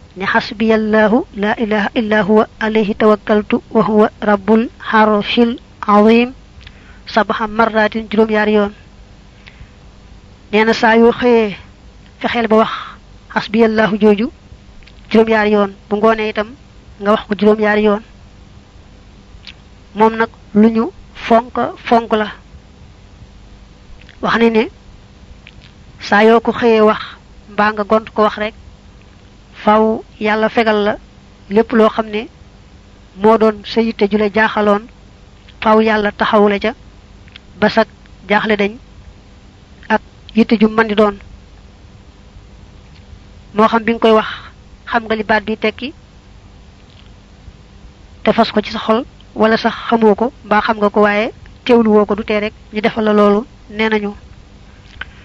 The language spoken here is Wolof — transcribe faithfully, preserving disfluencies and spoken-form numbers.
ni hasbiyallahu la ilaha illa huwa alayhi tawakkaltu wa huwa rabbul harshil azim sabha marratin juróom yaar yoon neena saa yoo xëyee fexeel ba wax hasbiyallahu jooju juróom yaar yoon bu ngoonee itam nga wax ko juróom yaar yoon moom nag lu ñu fonk fonk la wax ne ne saa yoo ko xëyee wax mbaa nga gont ko wax rek faaw yàlla fegal la lépp loo xam ne moo doon sa yitte ju la jaaxaloon faaw yàlla taxawu la ca ba sag jaaxle dañ ak yitte ju mën di doon moo xam bi nga koy wax xam nga li baat bi tekki te fas ko ci sa xol wala sax xamoo ko mbaa xam nga ko waaye teewlu woo ko du tee rek ñu defal la loolu nee nañu